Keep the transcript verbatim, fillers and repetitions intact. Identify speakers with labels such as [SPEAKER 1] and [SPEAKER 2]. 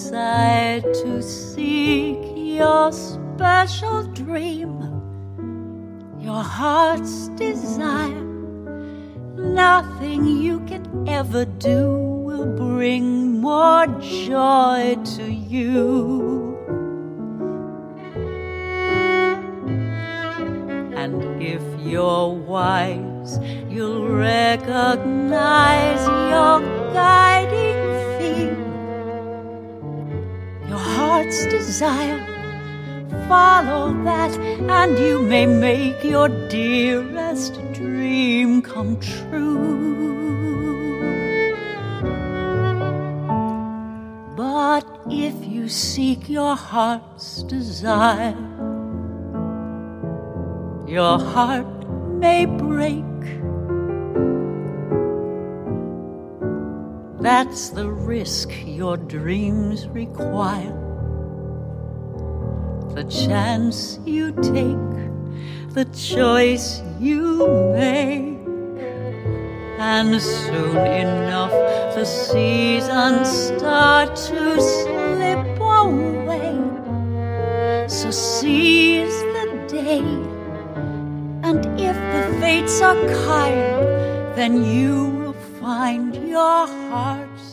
[SPEAKER 1] decide to seek your special dream, your heart's desire, nothing you can ever do will bring more joy to you. And if you're wise, you'll recognize your guiding theme, your heart's desire. Follow that, and you may make your dearest dream come true. But if you seek your heart's desire, your heart may break. That's the risk your dreams require, the chance you take, the choice you make. And soon enough the seasons start to slip away. So seize the day, and if the fates are kind, then you will find your heart's